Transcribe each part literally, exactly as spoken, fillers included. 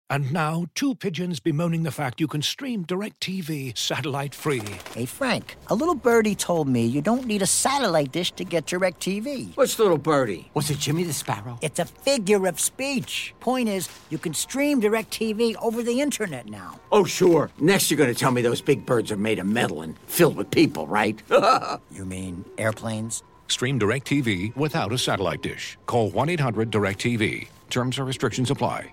And now, two pigeons bemoaning the fact you can stream DirecTV satellite-free. Hey, Frank, a little birdie told me you don't need a satellite dish to get DirecTV. What's little birdie? Was it Jimmy the Sparrow? It's a figure of speech. Point is, you can stream DirecTV over the internet now. Oh, sure. Next you're going to tell me those big birds are made of metal and filled with people, right? You mean airplanes? Stream DirecTV without a satellite dish. Call one eight hundred direct T V. Terms and restrictions apply.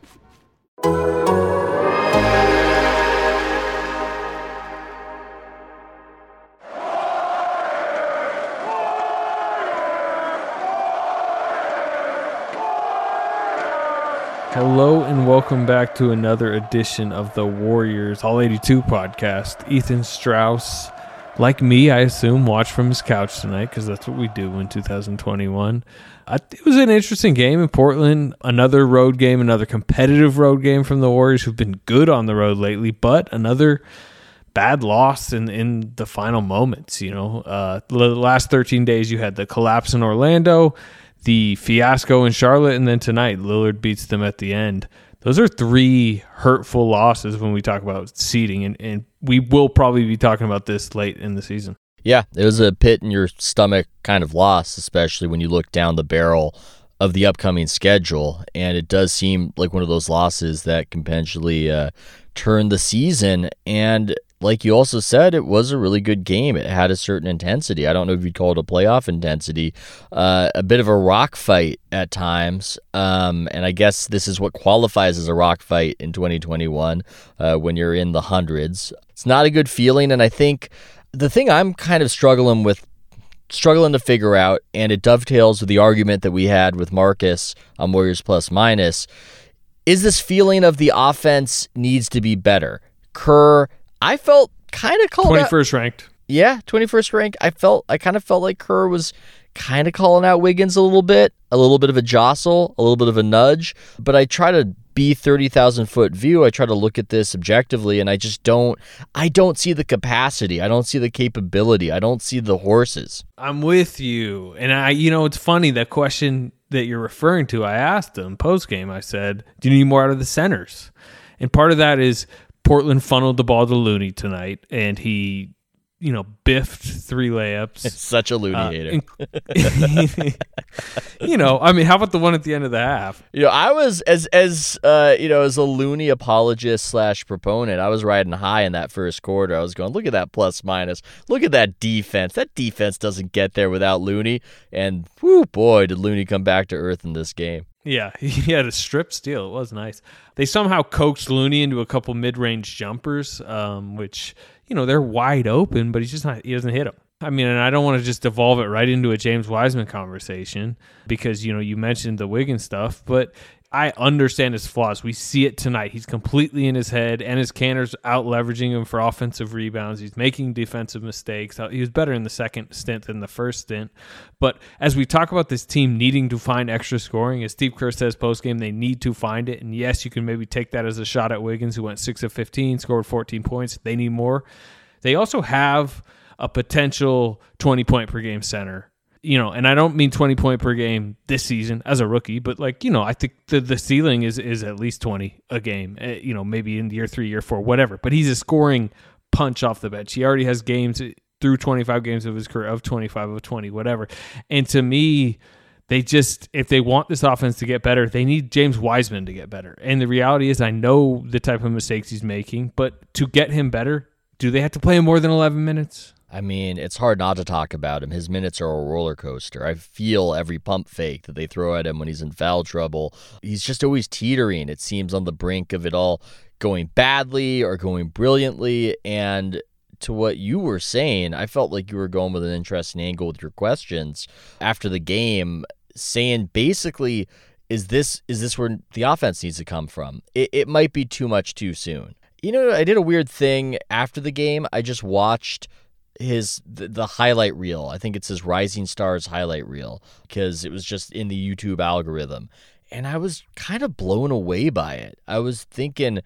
Hello and welcome back to another edition of the Warriors All eighty-two podcast. Ethan Strauss, like me, I assume, watched from his couch tonight because that's what we do in two thousand twenty-one. I, it was an interesting game in Portland. Another road game, another competitive road game from the Warriors, who've been good on the road lately, but another bad loss in, in the final moments. You know, uh, the last thirteen days you had the collapse in Orlando, the fiasco in Charlotte, and then tonight Lillard beats them at the end. Those are three hurtful losses when we talk about seeding, and, and we will probably be talking about this late in the season. Yeah, it was a pit in your stomach kind of loss, especially when you look down the barrel of the upcoming schedule, and it does seem like one of those losses that can potentially uh, turn the season. And like you also said, it was a really good game. It had a certain intensity. I don't know if you'd call it a playoff intensity. Uh, a bit of a rock fight at times. Um, and I guess this is what qualifies as a rock fight in twenty twenty-one uh, when you're in the hundreds. It's not a good feeling. And I think the thing I'm kind of struggling with, struggling to figure out, and it dovetails with the argument that we had with Marcus on Warriors Plus Minus, is this feeling of the offense needs to be better. Kerr, I felt kind of called twenty-first out. ranked. Yeah, twenty-first ranked. I felt I kind of felt like Kerr was kind of calling out Wiggins a little bit, a little bit of a jostle, a little bit of a nudge. But I try to be thirty thousand foot view. I try to look at this objectively, and I just don't. I don't see the capacity. I don't see the capability. I don't see the horses. I'm with you, and I, you know, it's funny that question that you're referring to. I asked him post game. I said, "Do you need more out of the centers?" And part of that is Portland funneled the ball to Looney tonight, and he, you know, biffed three layups. It's such a Looney uh, hater. And, you know, I mean, how about the one at the end of the half? You know, I was as as uh, you know, as a Looney apologist slash proponent, I was riding high in that first quarter. I was going, look at that plus minus. Look at that defense. That defense doesn't get there without Looney. And whoo, boy, did Looney come back to earth in this game. Yeah, he had a strip steal. It was nice. They somehow coaxed Looney into a couple mid-range jumpers, um, which, you know, they're wide open, but he's just not, he doesn't hit them. I mean, and I don't want to just devolve it right into a James Wiseman conversation because, you know, you mentioned the Wiggins stuff, but I understand his flaws. We see it tonight. He's completely in his head, and his Cantor's out leveraging him for offensive rebounds. He's making defensive mistakes. He was better in the second stint than the first stint. But as we talk about this team needing to find extra scoring, as Steve Kerr says post-game, they need to find it. And yes, you can maybe take that as a shot at Wiggins, who went six of fifteen, scored fourteen points. They need more. They also have a potential twenty-point per game center. You know, and I don't mean twenty point per game this season as a rookie, but like, you know, I think the, the ceiling is is at least twenty a game, uh, you know, maybe in year three, year four, whatever. But he's a scoring punch off the bench. He already has games through twenty-five games of his career of twenty-five of twenty, whatever. And to me, they just, if they want this offense to get better, they need James Wiseman to get better. And the reality is, I know the type of mistakes he's making, but to get him better, do they have to play him more than eleven minutes? I mean, it's hard not to talk about him. His minutes are a roller coaster. I feel every pump fake that they throw at him when he's in foul trouble. He's just always teetering, it seems, on the brink of it all going badly or going brilliantly. And to what you were saying, I felt like you were going with an interesting angle with your questions after the game, saying basically, is this is this where the offense needs to come from? It, it might be too much too soon. You know, I did a weird thing after the game. I just watched his the, the highlight reel. I think it's his Rising Stars highlight reel because it was just in the YouTube algorithm. And I was kind of blown away by it. I was thinking,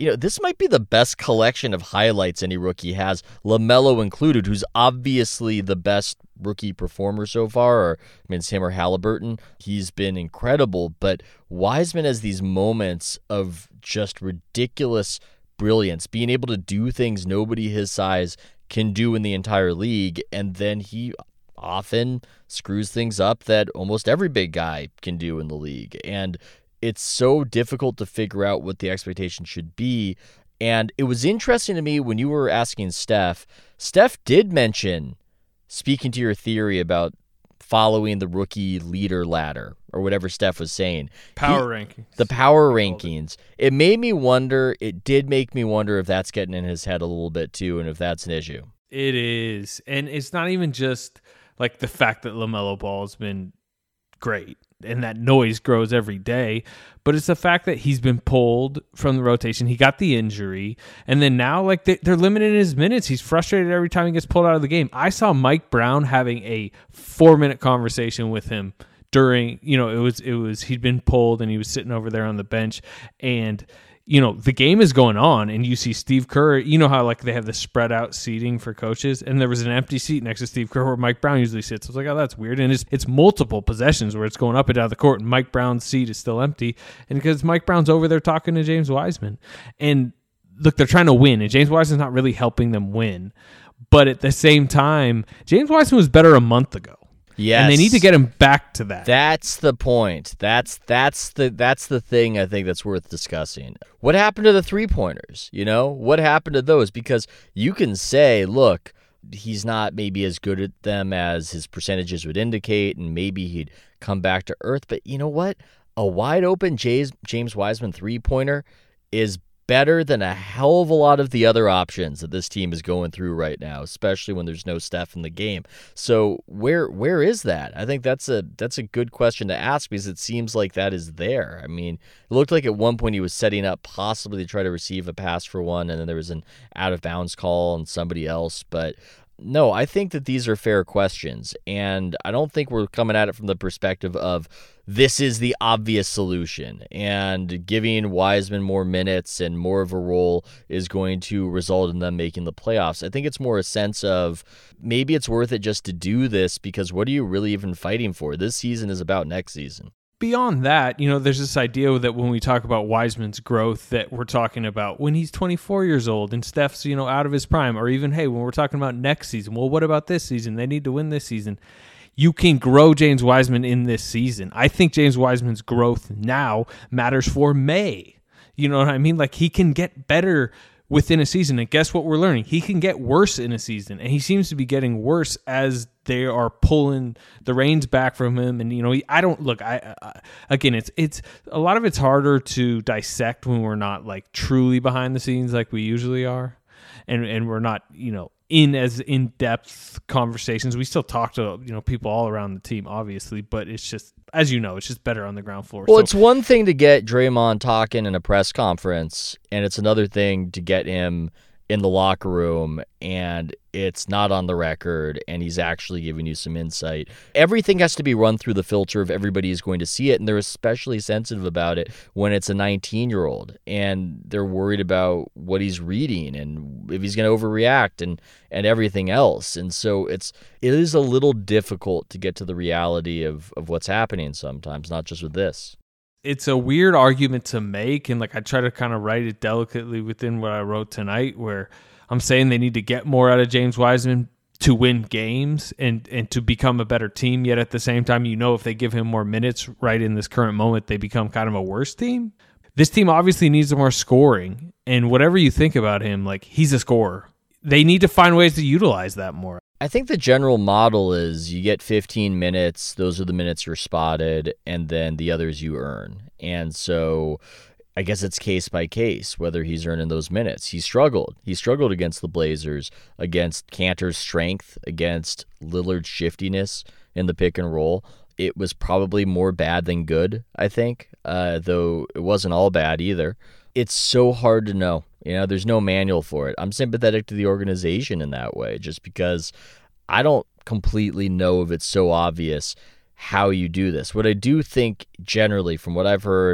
you know, this might be the best collection of highlights any rookie has, LaMelo included, who's obviously the best rookie performer so far, or I mean, it's him or Halliburton. He's been incredible, but Wiseman has these moments of just ridiculous brilliance, being able to do things nobody his size can do in the entire league, and then he often screws things up that almost every big guy can do in the league. And it's so difficult to figure out what the expectation should be. And it was interesting to me when you were asking Steph, Steph did mention, speaking to your theory about following the rookie leader ladder, or whatever Steph was saying. Power he, rankings. The power rankings. It. it made me wonder, it did make me wonder if that's getting in his head a little bit too, and if that's an issue. It is. And it's not even just like the fact that LaMelo Ball has been great and that noise grows every day, but it's the fact that he's been pulled from the rotation. He got the injury, and then now like they, they're limiting his minutes. He's frustrated every time he gets pulled out of the game. I saw Mike Brown having a four-minute conversation with him during, you know, it was it was he'd been pulled and he was sitting over there on the bench, and you know, the game is going on, and you see Steve Kerr. You know how like they have the spread out seating for coaches, and there was an empty seat next to Steve Kerr where Mike Brown usually sits. I was like, oh, that's weird. And it's it's multiple possessions where it's going up and down the court, and Mike Brown's seat is still empty, and because Mike Brown's over there talking to James Wiseman, and look, they're trying to win, and James Wiseman's not really helping them win, but at the same time, James Wiseman was better a month ago. Yes. And they need to get him back to that. That's the point. That's that's the that's the thing I think that's worth discussing. What happened to the three-pointers? You know, what happened to those? Because you can say, look, he's not maybe as good at them as his percentages would indicate, and maybe he'd come back to earth. But you know what? A wide open James James Wiseman three-pointer is better than a hell of a lot of the other options that this team is going through right now, especially when there's no Steph in the game. So where where is that? I think that's a that's a good question to ask, because it seems like that is there. I mean, it looked like at one point he was setting up possibly to try to receive a pass for one, and then there was an out-of-bounds call on somebody else. But no, I think that these are fair questions, and I don't think we're coming at it from the perspective of this is the obvious solution, and giving Wiseman more minutes and more of a role is going to result in them making the playoffs. I think it's more a sense of maybe it's worth it just to do this, because what are you really even fighting for? This season is about next season. Beyond that, you know, there's this idea that when we talk about Wiseman's growth, that we're talking about when he's twenty-four years old and Steph's, you know, out of his prime, or even, hey, when we're talking about next season, well, what about this season? They need to win this season. You can grow James Wiseman in this season. I think James Wiseman's growth now matters for May. You know what I mean? Like, he can get better within a season. And guess what we're learning? He can get worse in a season. And he seems to be getting worse as they are pulling the reins back from him. And, you know, he, I don't look, I, I again, it's, it's a lot of it's harder to dissect when we're not like truly behind the scenes like we usually are. And, and we're not, you know, in as in-depth conversations. We still talk to, you know, people all around the team, obviously, but it's just, as you know, it's just better on the ground floor. Well, so, it's one thing to get Draymond talking in a press conference, and it's another thing to get him in the locker room, and it's not on the record, and he's actually giving you some insight. Everything has to be run through the filter of everybody is going to see it, and they're especially sensitive about it when it's a nineteen-year-old, and they're worried about what he's reading and if he's going to overreact and, and everything else. And so it's it is a little difficult to get to the reality of, of what's happening sometimes, not just with this. It's a weird argument to make, and like I try to kind of write it delicately within what I wrote tonight, where I'm saying they need to get more out of James Wiseman to win games and, and to become a better team, yet at the same time, you know, if they give him more minutes right in this current moment, they become kind of a worse team. This team obviously needs more scoring, and whatever you think about him, like, he's a scorer. They need to find ways to utilize that more. I think the general model is you get fifteen minutes, those are the minutes you're spotted, and then the others you earn. And so I guess it's case by case whether he's earning those minutes. He struggled. He struggled against the Blazers, against Kanter's strength, against Lillard's shiftiness in the pick and roll. It was probably more bad than good, I think, uh, though it wasn't all bad either. It's so hard to know. You know, there's no manual for it. I'm sympathetic to the organization in that way, just because I don't completely know if it's so obvious how you do this. What I do think generally, from what I've heard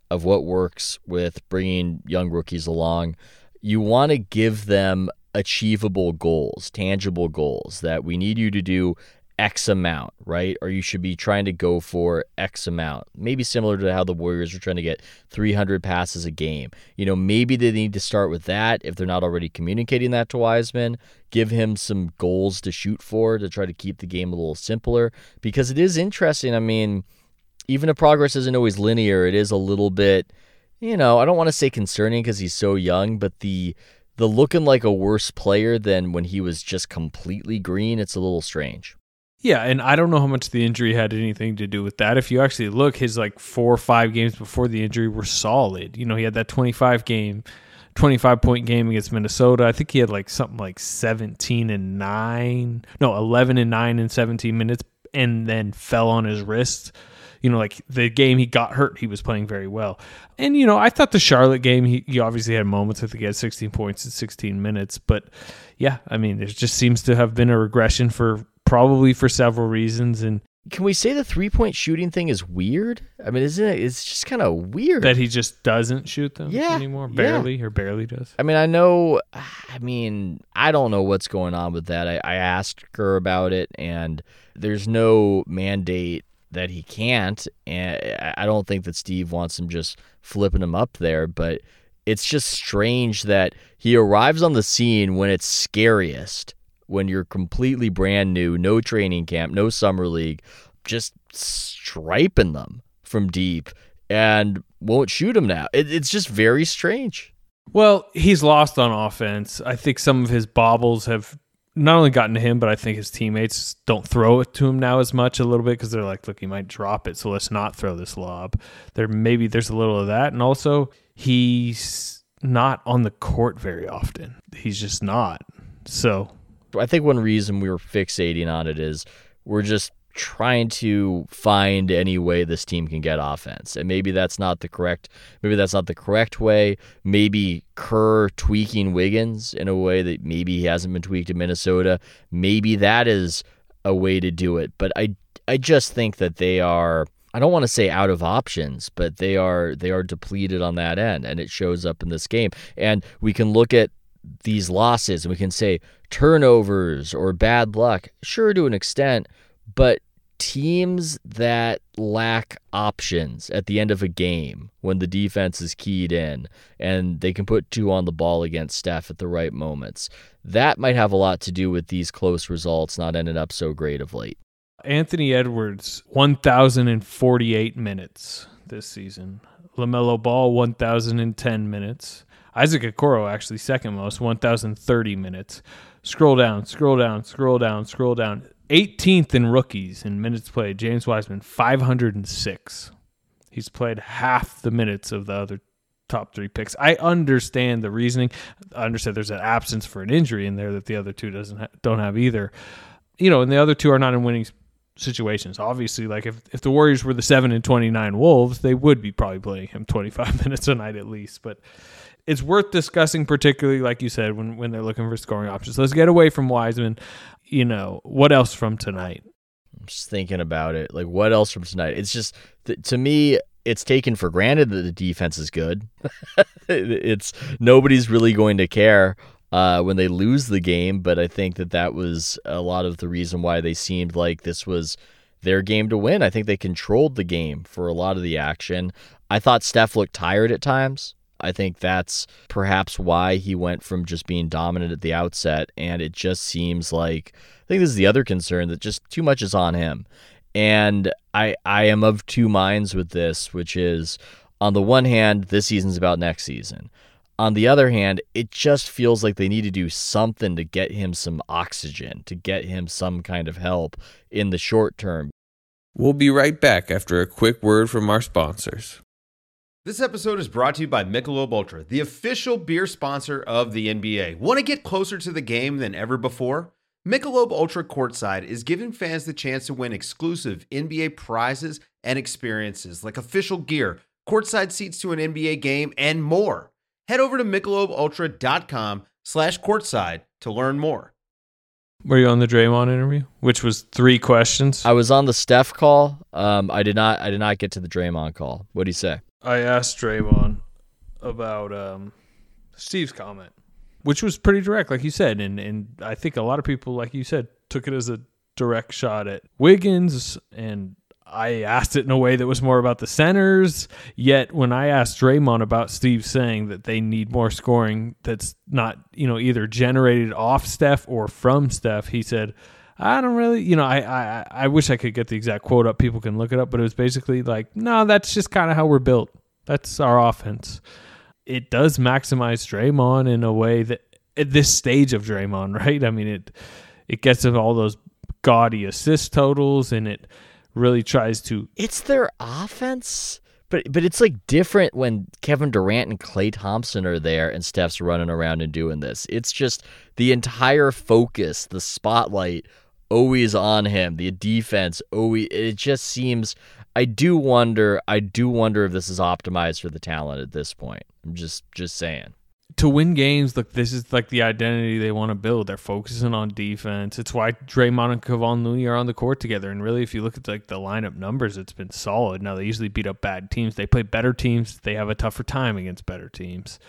of what works with bringing young rookies along. You want to give them achievable goals, tangible goals that we need you to do X amount, right? Or you should be trying to go for X amount. Maybe similar to how the Warriors are trying to get three hundred passes a game. You know, maybe they need to start with that if they're not already communicating that to Wiseman. Give him some goals to shoot for to try to keep the game a little simpler, because it is interesting. I mean, even if progress isn't always linear, it is a little bit, you know, I don't want to say concerning because he's so young, but the the looking like a worse player than when he was just completely green, it's a little strange. Yeah, and I don't know how much the injury had anything to do with that. If you actually look, his like four or five games before the injury were solid. You know, he had that twenty-five game, twenty-five point game against Minnesota. I think he had like something like seventeen and nine, no, eleven and nine in seventeen minutes, and then fell on his wrist. You know, like the game he got hurt, he was playing very well. And, you know, I thought the Charlotte game, he, he obviously had moments. I think he had sixteen points in sixteen minutes. But, yeah, I mean, there just seems to have been a regression for probably for several reasons. And can we say the three-point shooting thing is weird? I mean, isn't it? It's just kind of weird. That he just doesn't shoot them yeah, anymore? Barely yeah. or barely does? I mean, I know, I mean, I don't know what's going on with that. I, I asked her about it, and there's no mandate that he can't, and I don't think that Steve wants him just flipping him up there, but it's just strange that he arrives on the scene when it's scariest, when you're completely brand new, no training camp, no summer league, just striping them from deep and won't shoot them now. It, it's just very strange. Well, he's lost on offense. I think some of his bobbles have not only gotten to him, but I think his teammates don't throw it to him now as much a little bit because they're like, look, he might drop it, so let's not throw this lob. There maybe there's a little of that. And also, he's not on the court very often. He's just not. So I think one reason we were fixating on it is we're just trying to find any way this team can get offense. And maybe that's not the correct, maybe that's not the correct way. Maybe Kerr tweaking Wiggins in a way that maybe he hasn't been tweaked in Minnesota. Maybe that is a way to do it. But I, I just think that they are, I don't want to say out of options, but they are, they are depleted on that end. And it shows up in this game. And we can look at these losses and we can say turnovers or bad luck, sure, to an extent, but teams that lack options at the end of a game when the defense is keyed in and they can put two on the ball against Steph at the right moments, that might have a lot to do with these close results not ending up so great of late. Anthony Edwards, one thousand forty-eight minutes this season. LaMelo Ball, one thousand ten minutes. Isaac Okoro, actually second most, one thousand thirty minutes. Scroll down, scroll down, scroll down, scroll down. eighteenth in rookies in minutes played. James Wiseman, five hundred six. He's played half the minutes of the other top three picks. I understand the reasoning. I understand there's an absence for an injury in there that the other two doesn't ha- don't have either. You know, and the other two are not in winning situations. Obviously, like if, if the Warriors were the seven and twenty-nine Wolves, they would be probably playing him twenty-five minutes a night at least. But it's worth discussing, particularly like you said, when, when they're looking for scoring options. Let's get away from Wiseman. You know, what else from tonight? I'm just thinking about it. Like, what else from tonight? It's just, th- to me, it's taken for granted that the defense is good. It's nobody's really going to care uh, when they lose the game, but I think that that was a lot of the reason why they seemed like this was their game to win. I think they controlled the game for a lot of the action. I thought Steph looked tired at times. I think that's perhaps why he went from just being dominant at the outset, and it just seems like, I think this is the other concern, that just too much is on him. And I I am of two minds with this, which is, on the one hand, this season's about next season. On the other hand, it just feels like they need to do something to get him some oxygen, to get him some kind of help in the short term. We'll be right back after a quick word from our sponsors. This episode is brought to you by Michelob Ultra, the official beer sponsor of the N B A. Want to get closer to the game than ever before? Michelob Ultra Courtside is giving fans the chance to win exclusive N B A prizes and experiences like official gear, courtside seats to an N B A game, and more. Head over to michelobultra.com slash courtside to learn more. Were you on the Draymond interview, which was three questions? I was on the Steph call. Um, I did not. I did not get to the Draymond call. What did he say? I asked Draymond about um, Steve's comment, which was pretty direct, like you said, and and I think a lot of people, like you said, took it as a direct shot at Wiggins, and I asked it in a way that was more about the centers. Yet when I asked Draymond about Steve saying that they need more scoring that's not, you know, either generated off Steph or from Steph, he said, I don't really, you know, I, I, I wish I could get the exact quote up. People can look it up, but it was basically like, no, that's just kind of how we're built. That's our offense. It does maximize Draymond in a way that at this stage of Draymond, right? I mean, it, it gets him all those gaudy assist totals, and it really tries to. It's their offense, but but it's like different when Kevin Durant and Klay Thompson are there and Steph's running around and doing this. It's just the entire focus, the spotlight always on him, the defense always. It just seems. I do wonder. I do wonder if this is optimized for the talent at this point. I'm just just saying. To win games, look, this is like the identity they want to build. They're focusing on defense. It's why Draymond and Kevon Looney are on the court together. And really, if you look at like the lineup numbers, it's been solid. Now, they usually beat up bad teams. They play better teams. They have a tougher time against better teams.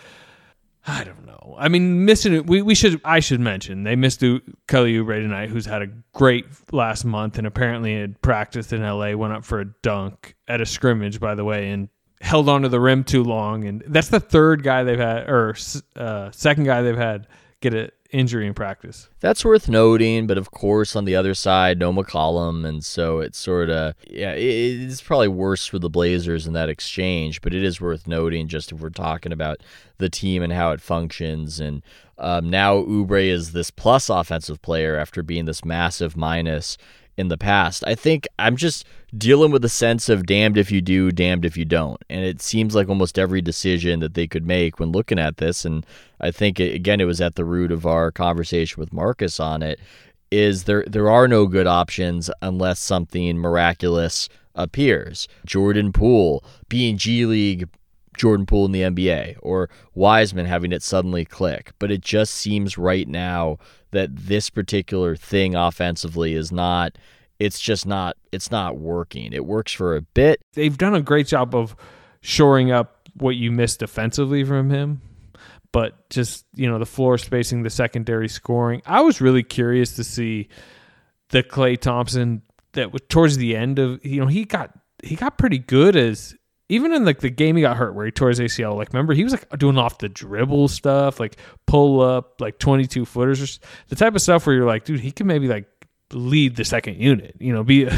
I don't know. I mean, missing it. We, we should. I should mention they missed Kelly Oubre tonight, who's had a great last month and apparently had practiced in L A. Went up for a dunk at a scrimmage, by the way, and held onto the rim too long, and that's the third guy they've had, or uh, second guy they've had get an injury in practice. That's worth noting, but of course on the other side, no McCollum, and so it's sort of, yeah, it, it's probably worse for the Blazers in that exchange, but it is worth noting just if we're talking about the team and how it functions, and um, now Oubre is this plus offensive player after being this massive minus in the past. I think I'm just dealing with a sense of damned if you do, damned if you don't. And it seems like almost every decision that they could make when looking at this, and I think, again, it was at the root of our conversation with Marcus on it, is there there are no good options unless something miraculous appears. Jordan Poole being G League Jordan Poole in the N B A, or Wiseman having it suddenly click. But it just seems right now that this particular thing offensively is not, it's just not, it's not working. It works for a bit. They've done a great job of shoring up what you missed defensively from him, but just, you know, the floor spacing, the secondary scoring. I was really curious to see the Klay Thompson that was towards the end of, you know, he got, he got pretty good as, even in like the game he got hurt where he tore his A C L, like remember he was like doing off the dribble stuff, like pull up, like twenty-two footers, or the type of stuff where you're like, dude, he can maybe like lead the second unit, you know, be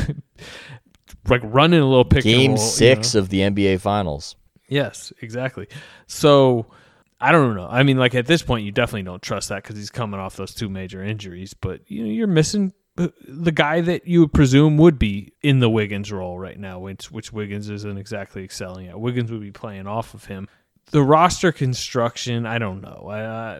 like running a little pick. Game and roll, six you know? of the N B A Finals. Yes, exactly. So I don't know. I mean, like at this point, you definitely don't trust that because he's coming off those two major injuries. But you know, you're missing the guy that you would presume would be in the Wiggins role right now, which which Wiggins isn't exactly excelling at. Wiggins would be playing off of him. The roster construction, I don't know. I I,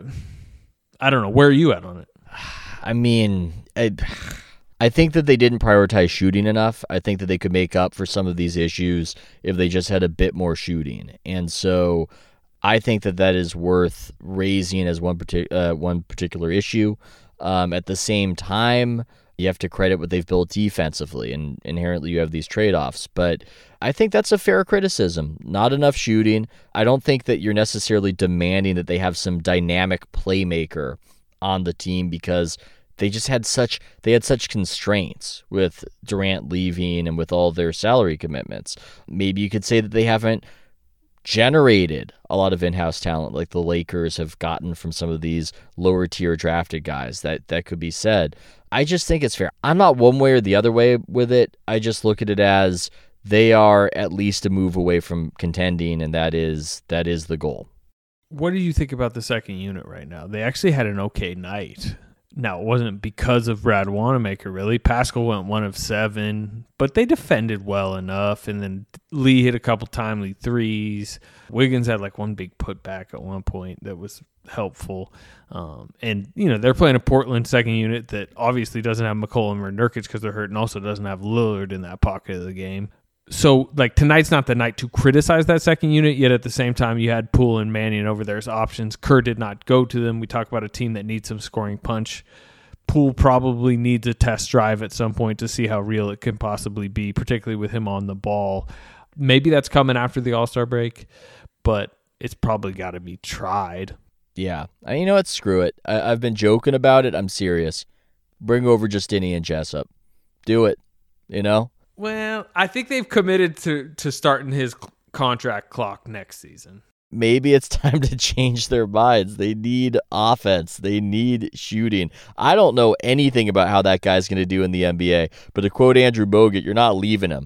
I don't know. Where are you at on it? I mean, I, I think that they didn't prioritize shooting enough. I think that they could make up for some of these issues if they just had a bit more shooting. And so I think that that is worth raising as one, partic- uh, one particular issue. Um, at the same time, you have to credit what they've built defensively, and inherently you have these trade-offs. But I think that's a fair criticism. Not enough shooting. I don't think that you're necessarily demanding that they have some dynamic playmaker on the team because they just had such they had such constraints with Durant leaving and with all their salary commitments. Maybe you could say that they haven't generated a lot of in-house talent like the Lakers have gotten from some of these lower tier drafted guys. That that could be said. I just think it's fair. I'm not one way or the other way with it. I just look at it as they are at least a move away from contending, and that is that is the goal. What do you think about the second unit right now? They actually had an okay night. Now, it wasn't because of Brad Wanamaker, really. Pascal went one of seven, but they defended well enough, and then Lee hit a couple timely threes. Wiggins had like one big putback at one point that was helpful. Um, and, you know, they're playing a Portland second unit that obviously doesn't have McCollum or Nurkic because they're hurt, and also doesn't have Lillard in that pocket of the game. So, like, tonight's not the night to criticize that second unit, yet at the same time, you had Poole and Mannion over there as options. Kerr did not go to them. We talk about a team that needs some scoring punch. Poole probably needs a test drive at some point to see how real it can possibly be, particularly with him on the ball. maybe that's coming after the All-Star break, but it's probably got to be tried. Yeah. I, you know what? Screw it. I, I've been joking about it. I'm serious. Bring over Justinian Jessup. Do it. You know? Well, I think they've committed to, to starting his contract clock next season. Maybe it's time to change their minds. They need offense. They need shooting. I don't know anything about how that guy's going to do in the N B A, but to quote Andrew Bogut, you're not leaving him.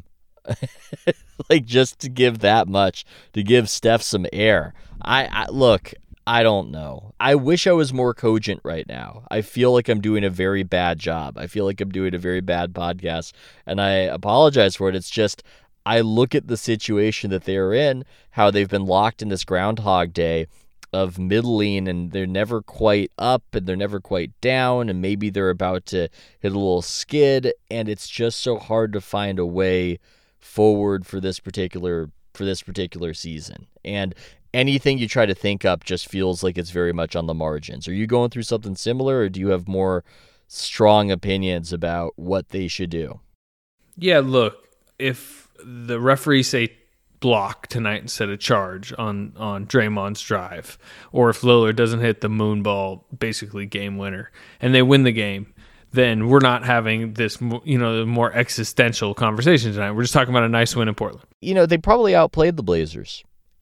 Like, just to give that much, to give Steph some air. I, I look, I don't know. I wish I was more cogent right now. I feel like I'm doing a very bad job. I feel like I'm doing a very bad podcast, and I apologize for it. It's just, I look at the situation that they're in, how they've been locked in this Groundhog Day of middling, and they're never quite up and they're never quite down, and maybe they're about to hit a little skid, and it's just so hard to find a way forward for this particular for this particular season. And anything you try to think up just feels like it's very much on the margins. Are you going through something similar, or do you have more strong opinions about what they should do? Yeah, look, if the referees say block tonight instead of charge on, on Draymond's drive, or if Lillard doesn't hit the moon ball, basically game winner, and they win the game, then we're not having this, you know, more existential conversation tonight. We're just talking about a nice win in Portland. You know, they probably outplayed the Blazers,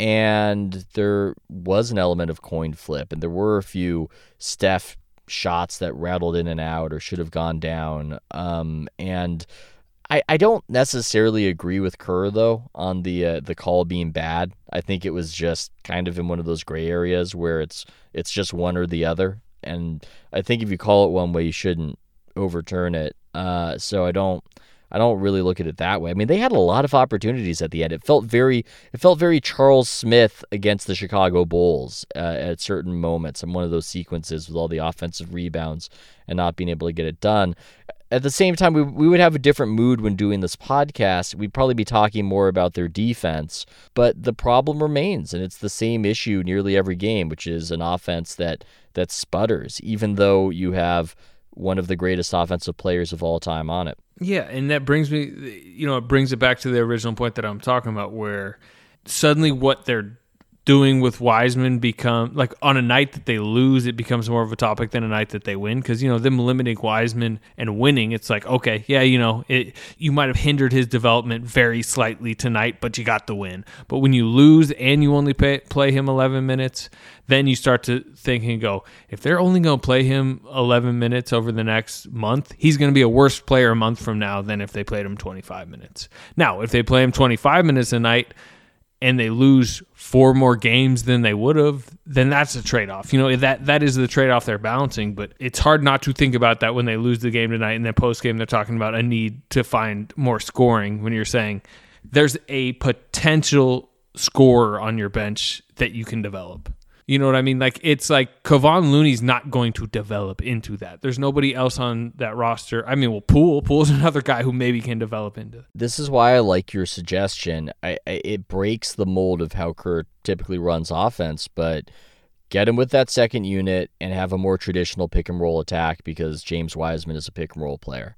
and there was an element of coin flip, and there were a few Steph shots that rattled in and out or should have gone down. Um, and I, I don't necessarily agree with Kerr, though, on the uh, the call being bad. I think it was just kind of in one of those gray areas where it's it's just one or the other. And I think if you call it one way, you shouldn't overturn it. Uh, so I don't I don't really look at it that way. I mean, they had a lot of opportunities at the end. It felt very it felt very Charles Smith against the Chicago Bulls uh, at certain moments, in one of those sequences with all the offensive rebounds and not being able to get it done. At the same time, we we would have a different mood when doing this podcast. We'd probably be talking more about their defense, but the problem remains, and it's the same issue nearly every game, which is an offense that that sputters, even though you have one of the greatest offensive players of all time on it. Yeah, and that brings me, you know, it brings it back to the original point that I'm talking about, where suddenly what they're doing with Wiseman become, like, on a night that they lose, it becomes more of a topic than a night that they win. Because, you know, them limiting Wiseman and winning, it's like, okay, yeah, you know, it, you might have hindered his development very slightly tonight, but you got the win. But when you lose and you only pay, play him eleven minutes, then you start to think and go, if they're only going to play him eleven minutes over the next month, he's going to be a worse player a month from now than if they played him twenty-five minutes. Now, if they play him twenty-five minutes a night and they lose four more games than they would have, then that's a trade-off. You know, that that is the trade-off they're balancing, but it's hard not to think about that when they lose the game tonight, and then post-game they're talking about a need to find more scoring when you're saying there's a potential scorer on your bench that you can develop. You know what I mean? Like, it's like Kevon Looney's not going to develop into that. There's nobody else on that roster. I mean, well, Poole. Poole's another guy who maybe can develop into. This is why I like your suggestion. I, I it breaks the mold of how Kerr typically runs offense, but get him with that second unit and have a more traditional pick and roll attack, because James Wiseman is a pick and roll player,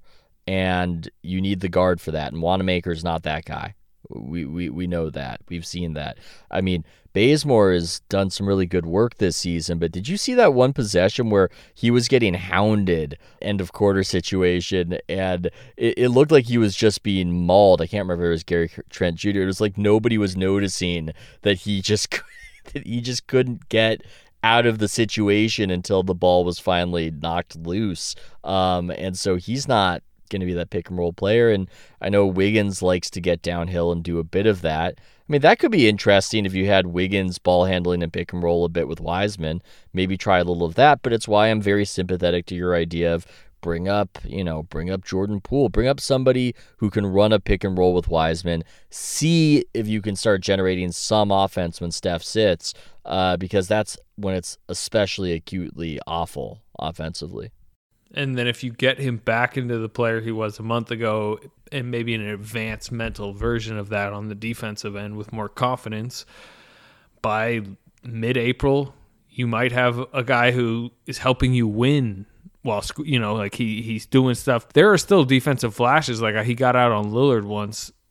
and you need the guard for that. And Wanamaker's not that guy. We we we know that. We've seen that. I mean, Bazemore has done some really good work this season, but did you see that one possession where he was getting hounded, end of quarter situation, and it, it looked like he was just being mauled? I can't remember if it was Gary Trent Junior It was like nobody was noticing that he just that he just couldn't get out of the situation until the ball was finally knocked loose. Um, and so he's not going to be that pick and roll player. And I know Wiggins likes to get downhill and do a bit of that. I mean, that could be interesting if you had Wiggins ball handling and pick and roll a bit with Wiseman. Maybe try a little of that, but it's why I'm very sympathetic to your idea of bring up, you know, bring up Jordan Poole, bring up somebody who can run a pick and roll with Wiseman. See if you can start generating some offense when Steph sits, uh, because that's when it's especially acutely awful offensively. And then if you get him back into the player he was a month ago, and maybe an advanced mental version of that on the defensive end with more confidence, by mid-April, you might have a guy who is helping you win while, you know, like he he's doing stuff. There are still defensive flashes. Like he got out on Lillard once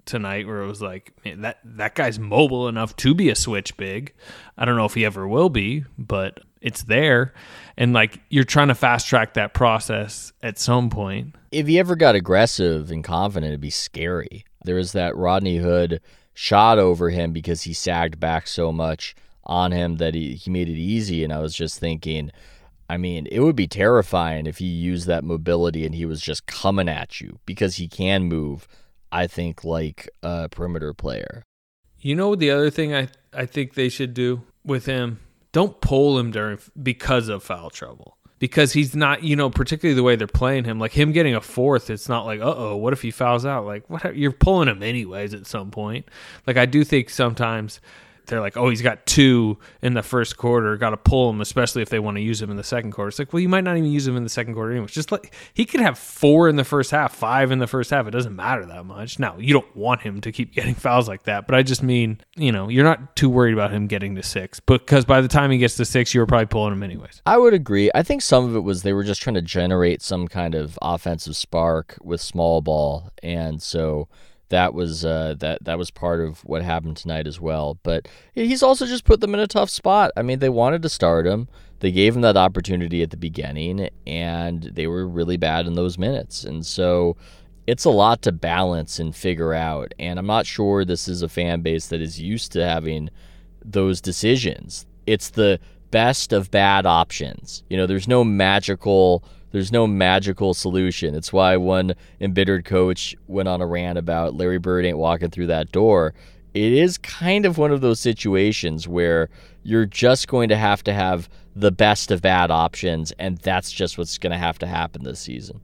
tonight where it was like, man, that, that guy's mobile enough to be a switch big. I don't know if he ever will be, but it's there. And like, you're trying to fast track that process at some point. If he ever got aggressive and confident, it'd be scary. There was that Rodney Hood shot over him because he sagged back so much on him that he, he made it easy. And I was just thinking, I mean, it would be terrifying if he used that mobility and he was just coming at you, because he can move, I think, like a perimeter player. You know, the other thing I, I think they should do with him, don't pull him during because of foul trouble. Because he's not, you know, particularly the way they're playing him, like him getting a fourth, it's not like, uh-oh, what if he fouls out? Like, what? You're pulling him anyways at some point. Like, I do think sometimes they're like, oh, he's got two in the first quarter, got to pull him, especially if they want to use him in the second quarter. It's like, well, you might not even use him in the second quarter anyway. Just like, he could have four in the first half, five in the first half. It doesn't matter that much. Now, you don't want him to keep getting fouls like that, but I just mean, you know, you're not too worried about him getting to six, because by the time he gets to six, you were probably pulling him anyways. I would agree. I think some of it was they were just trying to generate some kind of offensive spark with small ball, and so that was uh, that that was part of what happened tonight as well. But he's also just put them in a tough spot. I mean, they wanted to start him. They gave him that opportunity at the beginning, and they were really bad in those minutes. And so it's a lot to balance and figure out. And I'm not sure this is a fan base that is used to having those decisions. It's the best of bad options. You know, there's no magical... There's no magical solution. It's why one embittered coach went on a rant about Larry Bird ain't walking through that door. It is kind of one of those situations where you're just going to have to have the best of bad options, and that's just what's going to have to happen this season.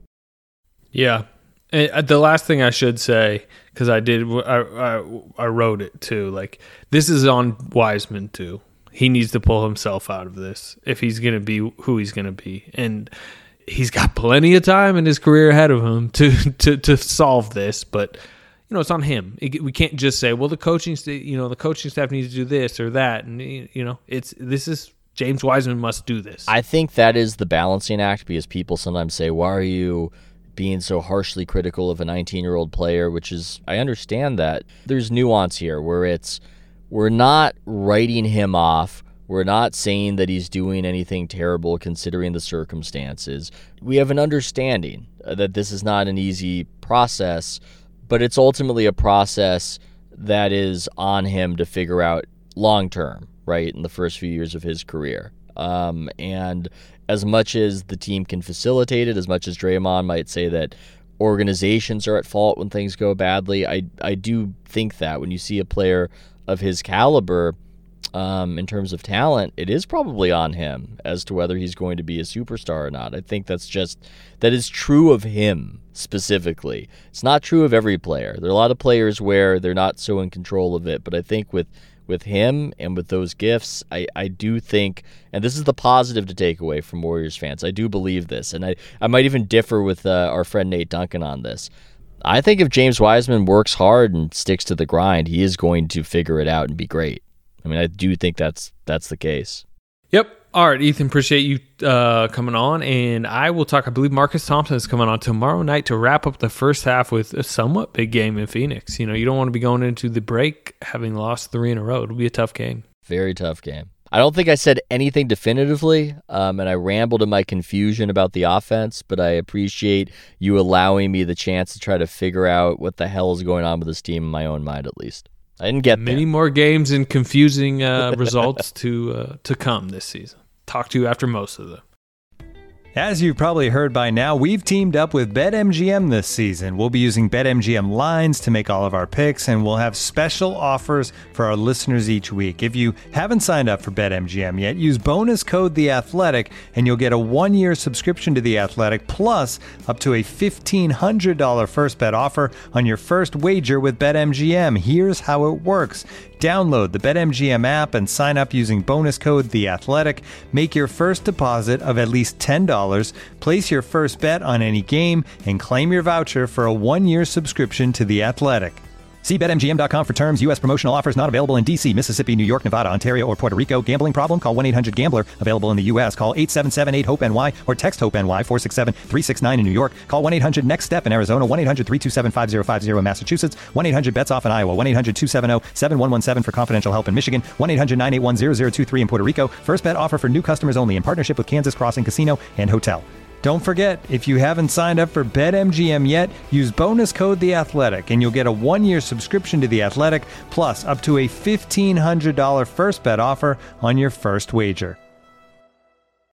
Yeah. And the last thing I should say, because I did, I, I, I wrote it too, like, this is on Wiseman too. He needs to pull himself out of this if he's going to be who he's going to be. And he's got plenty of time in his career ahead of him to to, to solve this, but you know, it's on him. It, we can't just say, well, the coaching, st- you know, the coaching staff needs to do this or that, and you know, it's this is James Wiseman must do this. I think that is the balancing act, because people sometimes say, why are you being so harshly critical of a nineteen-year-old player? Which is, I understand that. There's nuance here where it's, we're not writing him off. We're not saying that he's doing anything terrible considering the circumstances. We have an understanding that this is not an easy process, but it's ultimately a process that is on him to figure out long term, right, in the first few years of his career. Um, and as much as the team can facilitate it, as much as Draymond might say that organizations are at fault when things go badly, I, I do think that when you see a player of his caliber, Um, in terms of talent, it is probably on him as to whether he's going to be a superstar or not. I think that's just, that is true of him specifically. It's not true of every player. There are a lot of players where they're not so in control of it, but I think with with him and with those gifts, I, I do think, and this is the positive to take away from Warriors fans, I do believe this, and I, I might even differ with uh, our friend Nate Duncan on this. I think if James Wiseman works hard and sticks to the grind, he is going to figure it out and be great. I mean, I do think that's that's the case. Yep. All right, Ethan, appreciate you uh, coming on. And I will talk, I believe Marcus Thompson is coming on tomorrow night to wrap up the first half with a somewhat big game in Phoenix. You know, you don't want to be going into the break having lost three in a row. It'll be a tough game. Very tough game. I don't think I said anything definitively, um, and I rambled in my confusion about the offense, but I appreciate you allowing me the chance to try to figure out what the hell is going on with this team in my own mind, at least. I didn't get many there. more games and confusing uh, results to uh, to come this season. Talk to you after most of them. As you've probably heard by now, we've teamed up with BetMGM this season. We'll be using BetMGM lines to make all of our picks, and we'll have special offers for our listeners each week. If you haven't signed up for BetMGM yet, use bonus code The Athletic, and you'll get a one-year subscription to The Athletic, plus up to a fifteen hundred dollars first bet offer on your first wager with BetMGM. Here's how it works. Download the BetMGM app and sign up using bonus code The Athletic. Make your first deposit of at least ten dollars, place your first bet on any game, and claim your voucher for a one-year subscription to The Athletic. See Bet M G M dot com for terms. U S promotional offers not available in D C, Mississippi, New York, Nevada, Ontario, or Puerto Rico. Gambling problem? Call one eight hundred gambler. Available in the U S. Call eight seven seven eight hope N Y or text HOPE-NY four six seven three six nine in New York. Call one eight hundred next step in Arizona. one eight hundred three two seven five zero five zero in Massachusetts. one eight hundred bets off in Iowa. one eight hundred two seven zero seven one one seven for confidential help in Michigan. one eight hundred nine eight one zero zero two three in Puerto Rico. First bet offer for new customers only in partnership with Kansas Crossing Casino and Hotel. Don't forget, if you haven't signed up for BetMGM yet, use bonus code The Athletic, and you'll get a one-year subscription to The Athletic, plus up to a fifteen hundred dollars first bet offer on your first wager.